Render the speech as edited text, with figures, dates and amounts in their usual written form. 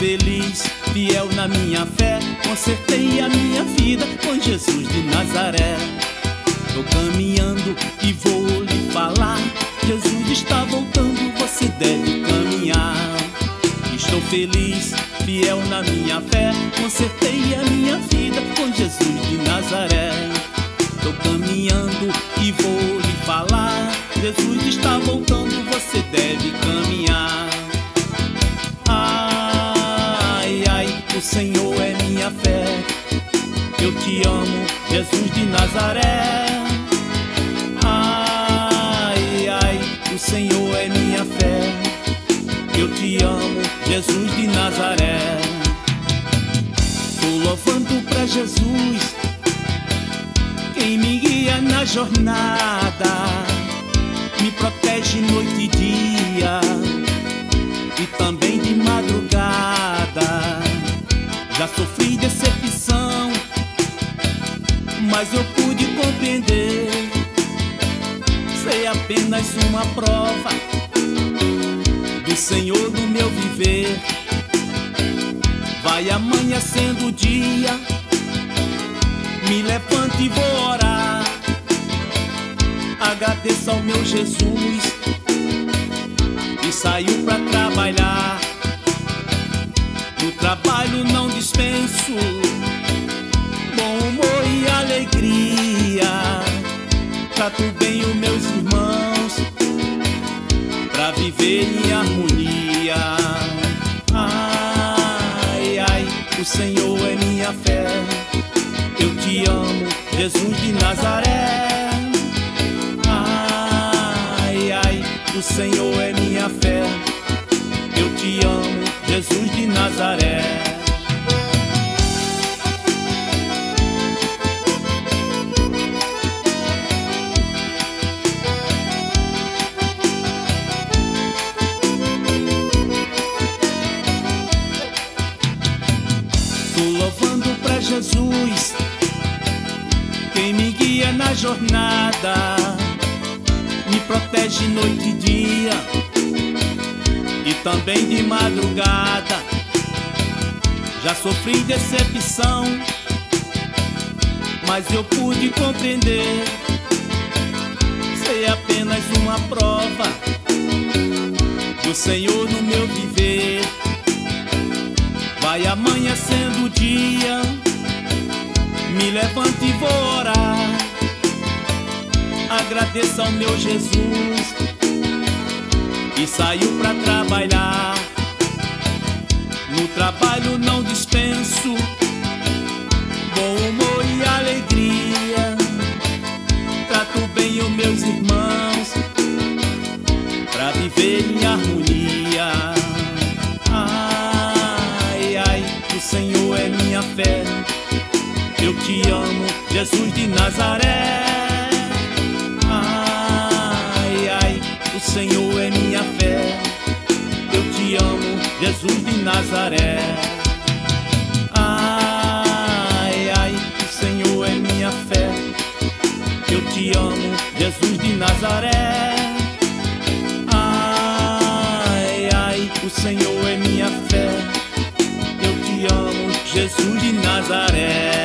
feliz, fiel na minha fé, consertei a minha vida com Jesus de Nazaré. Tô caminhando e vou lhe falar, Jesus está voltando, você deve caminhar. Estou feliz, fiel na minha fé, consertei a minha vida com Jesus de Nazaré. Tô caminhando e vou lhe falar, Jesus está voltando, você deve caminhar. Ai, ai, o Senhor é minha fé, eu te amo, Jesus de Nazaré. Ai, ai, o Senhor é minha fé, eu te amo, Jesus de Nazaré. Tô louvando pra Jesus, quem me guia na jornada, me protege noite e dia, e também de madrugada. Já sofri decepção, mas eu pude compreender, sei apenas uma prova do Senhor no meu viver. Vai amanhecendo o dia, me levanto e vou orar, agradeço ao meu Jesus e saio pra trabalhar. No trabalho não dispenso bom humor e alegria, trato bem os meus irmãos pra viver em harmonia. Ai, ai, o Senhor é minha fé, eu te amo, Jesus de Nazaré. Ai, ai, o Senhor é minha fé, eu te amo, Jesus de Nazaré. Tô louvando pra Jesus, quem me guia na jornada, me protege noite e dia, e também de madrugada. Já sofri decepção, mas eu pude compreender, sei apenas uma prova do Senhor no meu viver. Vai amanhecendo o dia, me levanto e vou orar, agradeço ao meu Jesus e saio pra trabalhar. No trabalho não dispenso bom humor e alegria, trato bem os meus irmãos pra viver em harmonia. Ai, ai, o Senhor é minha fé, eu te amo, Jesus de Nazaré. Ai, ai, o Senhor é minha fé, eu te amo, Jesus de Nazaré. Ai, ai, o Senhor é minha fé, eu te amo, Jesus de Nazaré. Ai, ai, o Senhor é minha fé, eu te amo, Jesus de Nazaré.